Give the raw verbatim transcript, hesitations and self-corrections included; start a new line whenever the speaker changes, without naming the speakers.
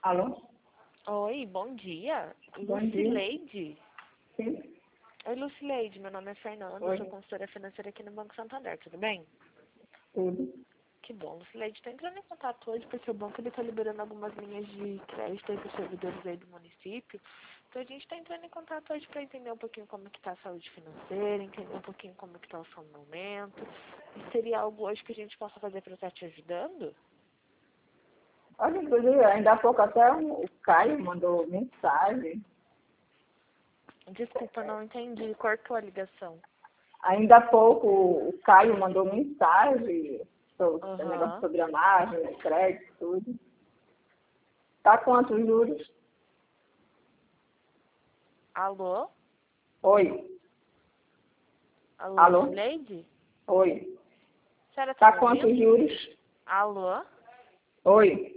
Alô?
Oi, bom dia.
Bom dia.
Lucileide?
Sim?
Oi, Lucileide, meu nome é Fernanda,
Oi.
sou consultora financeira aqui no Banco Santander, tudo bem?
Tudo.
Que bom, Lucileide, estou entrando em contato hoje porque o banco está liberando algumas linhas de crédito aí para os servidores aí do município. Então a gente está entrando em contato hoje para entender um pouquinho como que está a saúde financeira, entender um pouquinho como que está o seu momento. E seria algo hoje que a gente possa fazer para estar te ajudando?
Olha, inclusive, ainda há pouco até o Caio mandou mensagem.
Desculpa, não entendi, cortou a ligação.
Ainda há pouco o Caio mandou mensagem sobre esse negócio
Aham.
sobre a margem, o crédito, tudo. Tá quantos juros?
Alô?
Oi.
Alô,
Alô?
Lucileide?
Oi.
A senhora está
Tá
me
quantos
ouvindo?
juros?
Alô?
Oi.